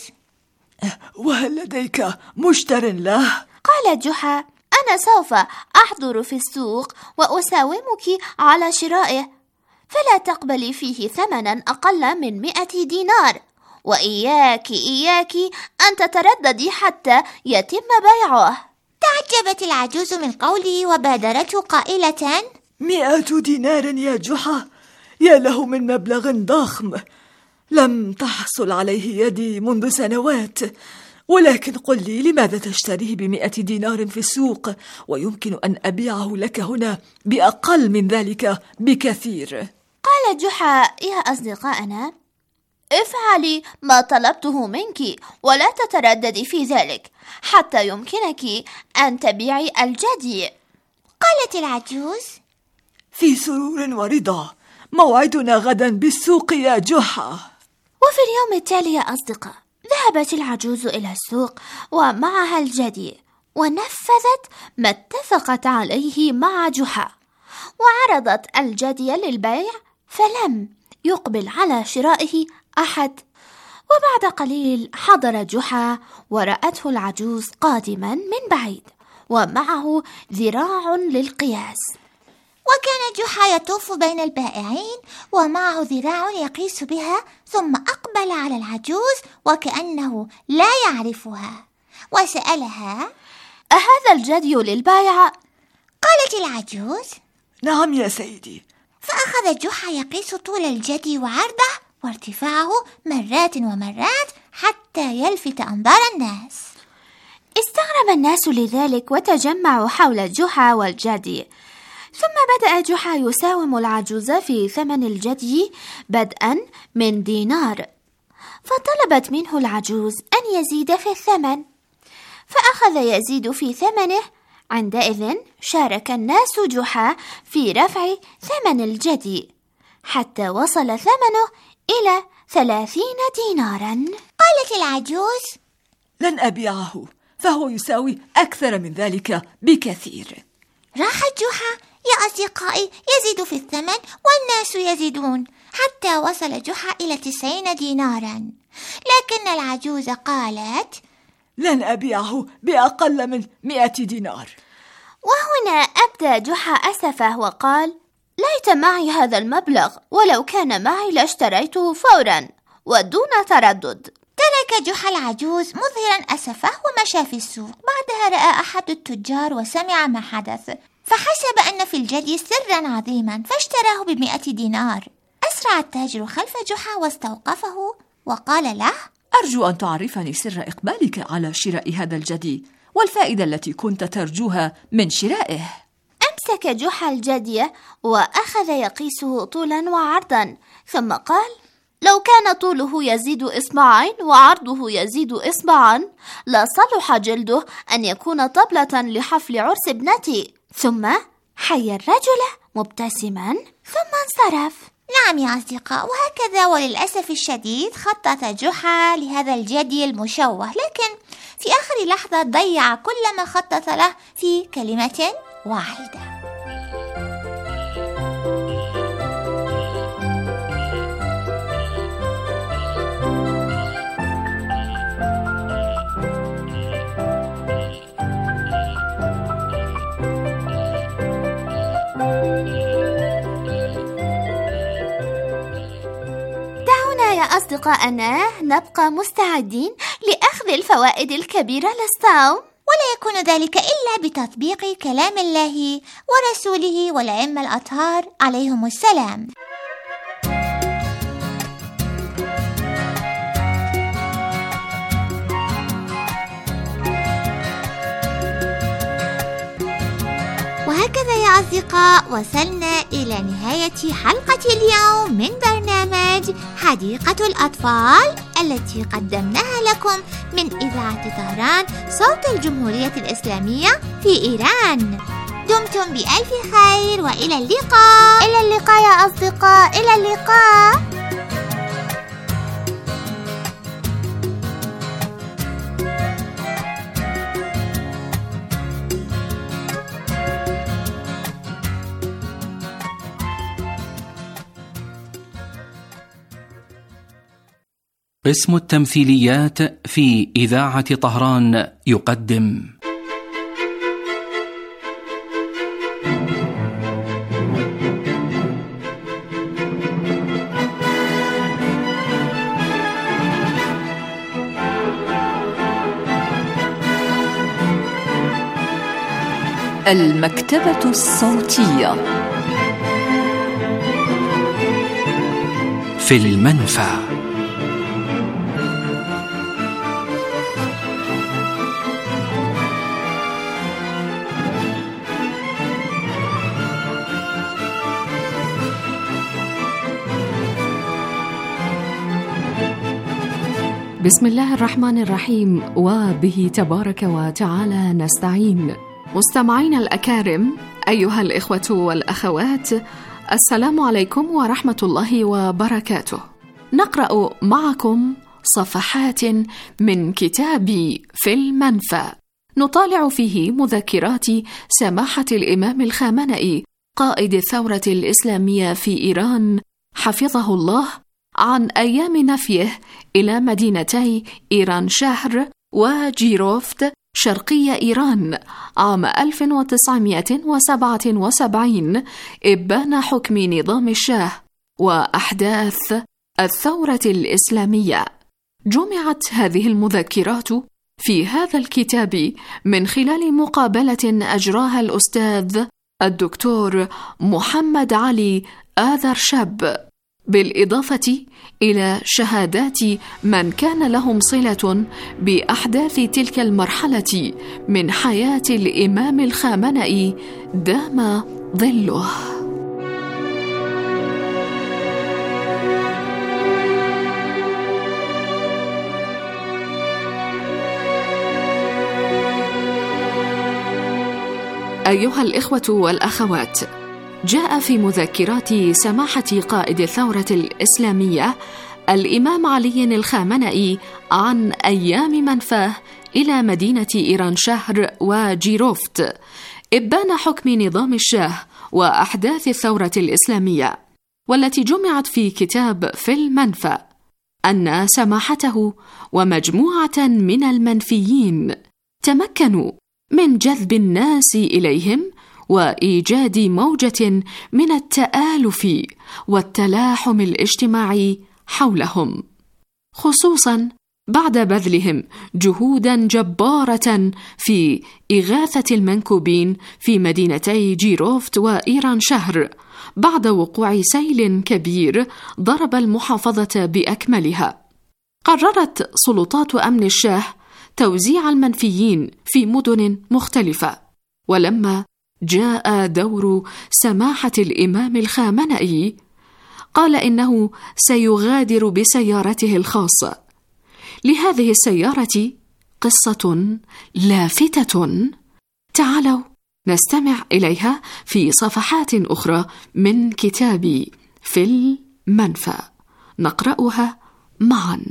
وهل لديك مشتر له؟ قال جحا: أنا سوف أحضر في السوق وأساومك على شرائه، فلا تقبلي فيه ثمنا أقل من 100 دينار، وإياك أن تترددي حتى يتم بيعه. تعجبت العجوز من قوله وبادرته قائلة: 100 دينار يا جحا، يا له من مبلغ ضخم، لم تحصل عليه يدي منذ سنوات، ولكن قل لي لماذا تشتريه ب100 دينار في السوق ويمكن أن أبيعه لك هنا بأقل من ذلك بكثير؟ قال جحا: يا أصدقائنا، افعلي ما طلبته منك ولا تترددي في ذلك حتى يمكنك أن تبيعي الجدي. قالت العجوز: في سرور ورضا، موعدنا غدا بالسوق يا جحا. وفي اليوم التالي يا أصدقاء، ذهبت العجوز إلى السوق ومعها الجدي، ونفذت ما اتفقت عليه مع جحا، وعرضت الجدي للبيع، فلم يقبل على شرائه أحد. وبعد قليل حضر جحا ورأته العجوز قادما من بعيد ومعه ذراع للقياس. وكان جحا يطوف بين البائعين ومعه ذراع يقيس بها، ثم أقبل على العجوز وكأنه لا يعرفها وسألها: أهذا الجدي للبائع؟ قالت العجوز: نعم يا سيدي. فأخذ جحا يقيس طول الجدي وعرضه وارتفاعه مرات ومرات حتى يلفت أنظار الناس. استغرب الناس لذلك وتجمعوا حول جحا والجدي، ثم بدأ جحا يساوم العجوز في ثمن الجدي بدءا من دينار، فطلبت منه العجوز أن يزيد في الثمن، فأخذ يزيد في ثمنه. عندئذ شارك الناس جحا في رفع ثمن الجدي حتى وصل ثمنه إلى 30 دينارا. قالت العجوز: لن أبيعه، فهو يساوي أكثر من ذلك بكثير. راح جحا يا أصدقائي يزيد في الثمن والناس يزيدون حتى وصل جحا إلى 90 دينارا، لكن العجوز قالت: لن أبيعه بأقل من 100 دينار. وهنا أبدى جحا أسفه وقال: ليت معي هذا المبلغ، ولو كان معي لاشتريته فورا ودون تردد. ترك جحا العجوز مظهرا أسفه ومشى في السوق. بعدها رأى أحد التجار وسمع ما حدث، فحسب أن في الجدي سرا عظيما فاشتراه ب100 دينار. أسرع التاجر خلف جحا واستوقفه وقال له: أرجو أن تعرفني سر إقبالك على شراء هذا الجدي والفائدة التي كنت ترجوها من شرائه. أمسك جحا الجدي وأخذ يقيسه طولا وعرضا، ثم قال: لو كان طوله يزيد إصبعين وعرضه يزيد إصبعا لصلح جلده أن يكون طبلة لحفل عرس ابنتي. ثم حيا الرجل مبتسما ثم انصرف. نعم يا أصدقاء، وهكذا وللأسف الشديد خطط جحا لهذا الجدي المشوه، لكن في آخر لحظة ضيع كل ما خطط له في كلمة واحدة. يا أصدقائنا نبقى مستعدين لأخذ الفوائد الكبيرة للصوم، ولا يكون ذلك إلا بتطبيق كلام الله ورسوله والأئمة الأطهار عليهم السلام. وهكذا يا أصدقاء وصلنا إلى نهاية حلقة اليوم من برنامج حديقة الأطفال التي قدمناها لكم من إذاعة طهران صوت الجمهورية الإسلامية في إيران. دمتم بألف خير وإلى اللقاء. إلى اللقاء يا أصدقاء، إلى اللقاء. قسم التمثيليات في إذاعة طهران يقدم المكتبة الصوتية في المنفى. بسم الله الرحمن الرحيم، وبه تبارك وتعالى نستعين. مستمعين الأكارم، أيها الإخوة والأخوات، السلام عليكم ورحمة الله وبركاته. نقرأ معكم صفحات من كتاب في المنفى، نطالع فيه مذكرات سماحة الإمام الخامنئي قائد الثورة الإسلامية في إيران حفظه الله عن أيام نفيه إلى مدينتي إيران شهر وجيروفت شرقي إيران عام 1977 إبان حكم نظام الشاه وأحداث الثورة الإسلامية. جمعت هذه المذكرات في هذا الكتاب من خلال مقابلة أجراها الأستاذ الدكتور محمد علي آذرشب، بالإضافة إلى شهادات من كان لهم صلة بأحداث تلك المرحلة من حياة الإمام الخامنئي دام ظله. أيها الإخوة والأخوات، جاء في مذكرات سماحة قائد الثورة الإسلامية الإمام علي الخامنئي عن أيام منفاه إلى مدينة إيران شهر وجيروفت إبان حكم نظام الشاه وأحداث الثورة الإسلامية، والتي جمعت في كتاب في المنفى، أن سماحته ومجموعة من المنفيين تمكنوا من جذب الناس إليهم وإيجاد موجة من التآلف والتلاحم الاجتماعي حولهم، خصوصاً بعد بذلهم جهوداً جبارة في إغاثة المنكوبين في مدينتي جيروفت وإيران شهر بعد وقوع سيل كبير ضرب المحافظة بأكملها. قررت سلطات أمن الشاه توزيع المنفيين في مدن مختلفة، ولما جاء دور سماحة الإمام الخامنئي قال إنه سيغادر بسيارته الخاصة. لهذه السيارة قصة لافتة، تعالوا نستمع إليها في صفحات أخرى من كتابي في المنفى، نقرأها معا.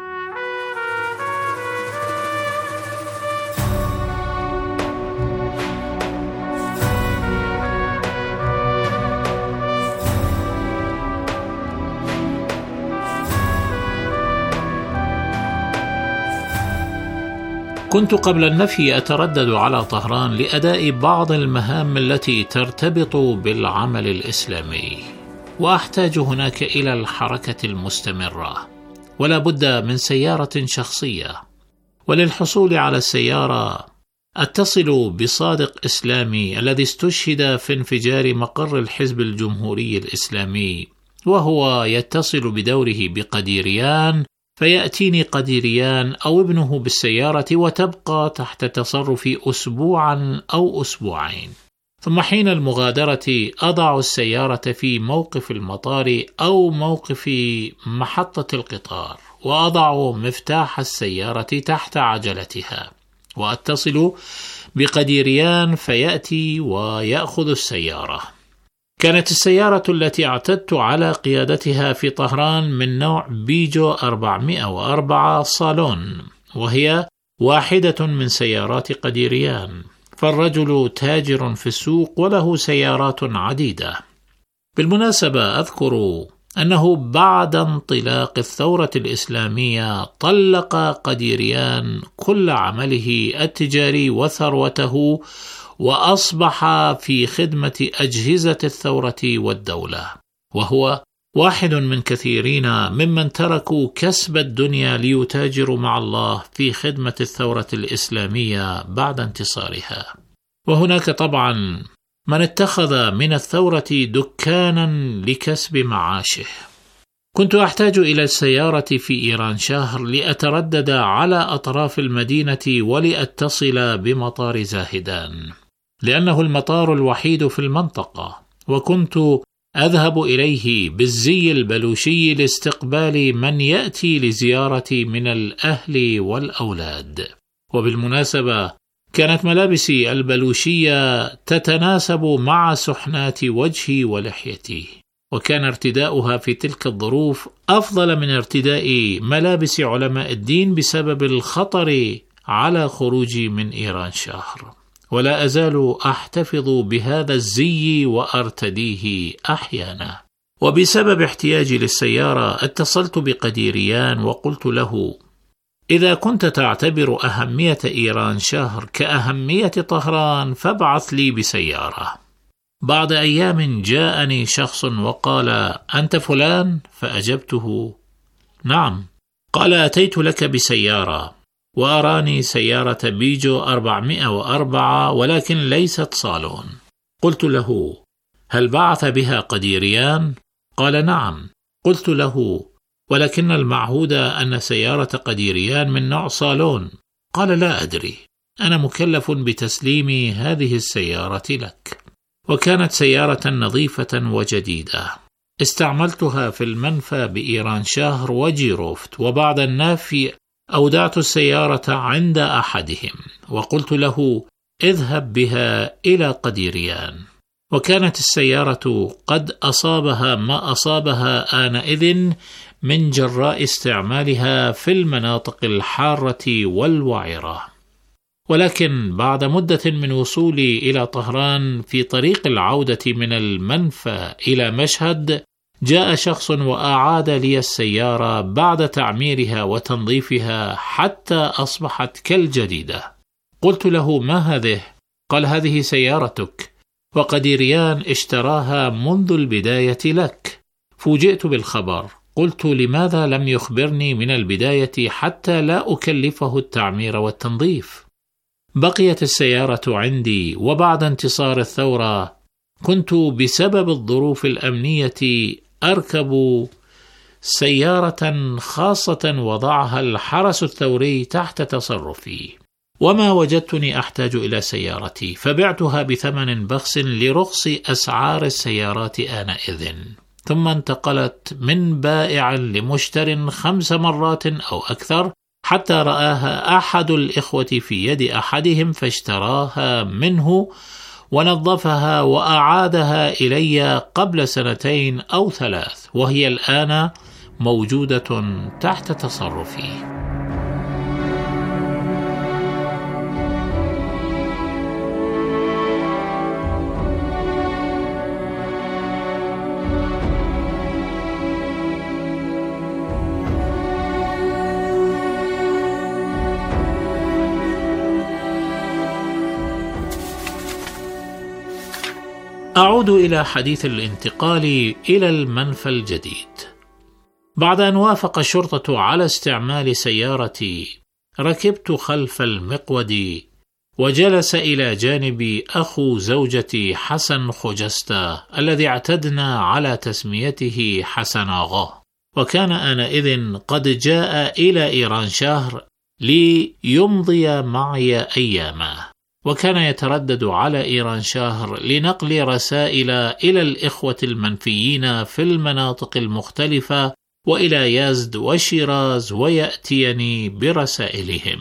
كنت قبل النفي أتردد على طهران لأداء بعض المهام التي ترتبط بالعمل الإسلامي، وأحتاج هناك إلى الحركة المستمرة، ولا بد من سيارة شخصية. وللحصول على السيارة أتصل بصادق إسلامي الذي استشهد في انفجار مقر الحزب الجمهوري الإسلامي، وهو يتصل بدوره بقديريان، فيأتيني قديريان أو ابنه بالسيارة وتبقى تحت تصرفي أسبوعا أو أسبوعين، ثم حين المغادرة أضع السيارة في موقف المطار أو موقف محطة القطار، وأضع مفتاح السيارة تحت عجلتها، وأتصل بقديريان فيأتي ويأخذ السيارة. كانت السيارة التي اعتدت على قيادتها في طهران من نوع بيجو 404 صالون، وهي واحدة من سيارات قديريان، فالرجل تاجر في السوق وله سيارات عديدة. بالمناسبة أذكر أنه بعد انطلاق الثورة الإسلامية طلق قديريان كل عمله التجاري وثروته، وأصبح في خدمة أجهزة الثورة والدولة، وهو واحد من كثيرين ممن تركوا كسب الدنيا ليتاجروا مع الله في خدمة الثورة الإسلامية بعد انتصارها. وهناك طبعا من اتخذ من الثورة دكانا لكسب معاشه. كنت أحتاج إلى السيارة في إيران شهر لأتردد على أطراف المدينة ولأتصل بمطار زاهدان، لأنه المطار الوحيد في المنطقة، وكنت أذهب إليه بالزي البلوشي لاستقبال من يأتي لزيارتي من الأهل والأولاد. وبالمناسبة كانت ملابسي البلوشية تتناسب مع سحنات وجهي ولحيتي، وكان ارتداؤها في تلك الظروف أفضل من ارتداء ملابس علماء الدين بسبب الخطر على خروجي من إيران شهر. ولا أزال أحتفظ بهذا الزي وأرتديه أحيانا. وبسبب احتياجي للسيارة اتصلت بقديريان وقلت له: إذا كنت تعتبر أهمية إيران شهر كأهمية طهران فابعث لي بسيارة. بعد أيام جاءني شخص وقال: أنت فلان؟ فأجبته: نعم. قال: أتيت لك بسيارة، وأراني سيارة بيجو 404 ولكن ليست صالون. قلت له: هل بعث بها قديريان؟ قال: نعم. قلت له: ولكن المعهود أن سيارة قديريان من نوع صالون. قال: لا أدري، أنا مكلف بتسليم هذه السيارة لك. وكانت سيارة نظيفة وجديدة، استعملتها في المنفى بإيران شهر وجيروفت، وبعد النفي أودعت السيارة عند أحدهم وقلت له: اذهب بها إلى قديريان. وكانت السيارة قد أصابها ما أصابها آنئذ من جراء استعمالها في المناطق الحارة والوعرة. ولكن بعد مدة من وصولي إلى طهران في طريق العودة من المنفى إلى مشهد، جاء شخص وأعاد لي السيارة بعد تعميرها وتنظيفها حتى أصبحت كالجديدة. قلت له: ما هذه؟ قال: هذه سيارتك، وقديريان اشتراها منذ البداية لك. فوجئت بالخبر. قلت: لماذا لم يخبرني من البداية حتى لا أكلفه التعمير والتنظيف؟ بقيت السيارة عندي، وبعد انتصار الثورة كنت بسبب الظروف الأمنية أركب سيارة خاصة وضعها الحرس الثوري تحت تصرفي، وما وجدتني أحتاج إلى سيارتي، فبعتها بثمن بخس لرخص أسعار السيارات آنئذ. ثم انتقلت من بائع لمشتر 5 مرات أو أكثر، حتى رآها أحد الإخوة في يد أحدهم فاشتراها منه ونظفها وأعادها إلي قبل 2 أو 3، وهي الآن موجودة تحت تصرفي. أعود إلى حديث الانتقال إلى المنفى الجديد. بعد أن وافق الشرطة على استعمال سيارتي، ركبت خلف المقود وجلس إلى جانبي أخو زوجتي حسن خجستة الذي اعتدنا على تسميته حسن آغا، وكان آنئذ قد جاء إلى إيرانشهر ليمضي معي أيامه، وكان يتردد على إيرانشهر لنقل رسائل إلى الإخوة المنفيين في المناطق المختلفة وإلى يزد وشيراز ويأتيني برسائلهم.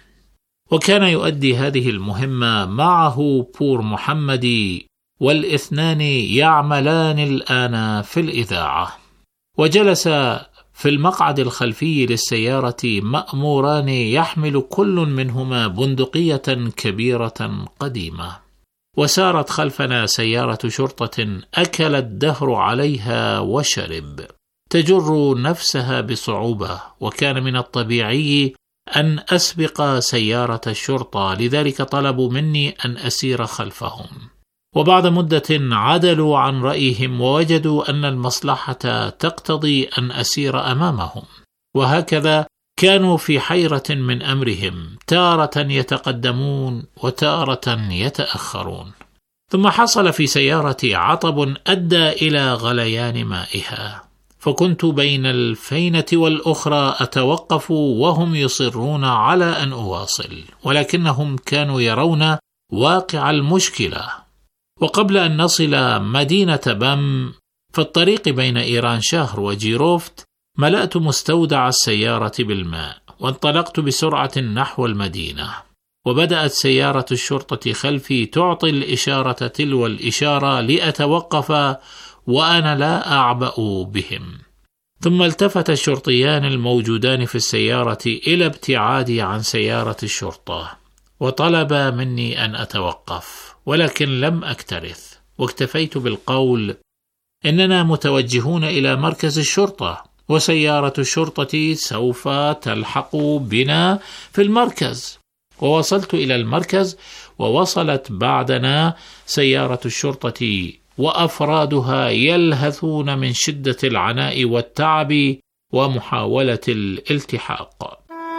وكان يؤدي هذه المهمة معه بور محمدي، والاثنان يعملان الآن في الإذاعة. وجلس في المقعد الخلفي للسيارة مأموران يحمل كل منهما بندقية كبيرة قديمة، وسارت خلفنا سيارة شرطة أكل الدهر عليها وشرب، تجر نفسها بصعوبة، وكان من الطبيعي أن أسبق سيارة الشرطة، لذلك طلبوا مني أن أسير خلفهم. وبعد مدة عدلوا عن رأيهم ووجدوا أن المصلحة تقتضي أن أسير أمامهم، وهكذا كانوا في حيرة من أمرهم، تارة يتقدمون وتارة يتأخرون. ثم حصل في سيارتي عطب أدى إلى غليان مائها، فكنت بين الفينة والأخرى أتوقف وهم يصرون على أن أواصل، ولكنهم كانوا يرون واقع المشكلة. وقبل أن نصل مدينة بام في الطريق بين إيرانشهر وجيروفت، ملأت مستودع السيارة بالماء وانطلقت بسرعة نحو المدينة، وبدأت سيارة الشرطة خلفي تعطي الإشارة تلو الإشارة لأتوقف وأنا لا أعبأ بهم. ثم التفت الشرطيان الموجودان في السيارة إلى ابتعادي عن سيارة الشرطة وطلب مني أن أتوقف، ولكن لم أكترث، واكتفيت بالقول إننا متوجهون إلى مركز الشرطة، وسيارة الشرطة سوف تلحق بنا في المركز. ووصلت إلى المركز، ووصلت بعدنا سيارة الشرطة وأفرادها يلهثون من شدة العناء والتعب ومحاولة الالتحاق.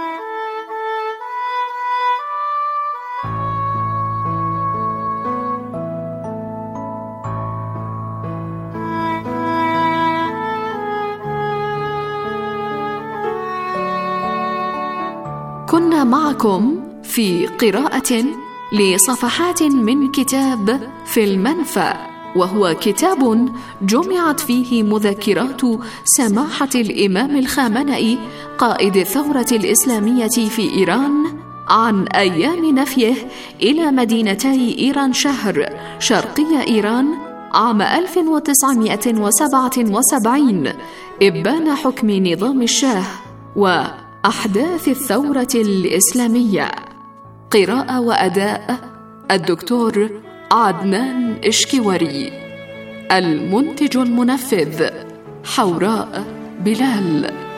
كنا معكم في قراءة لصفحات من كتاب في المنفى، وهو كتاب جمعت فيه مذكرات سماحة الإمام الخامنئي قائد الثورة الإسلامية في إيران عن أيام نفيه إلى مدينتي إيرانشهر شرقي إيران عام 1977 إبان حكم نظام الشاه وأحداث الثورة الإسلامية. قراءة وأداء الدكتور عدنان إشكيوري. المنتج المنفذ حوراء بلال.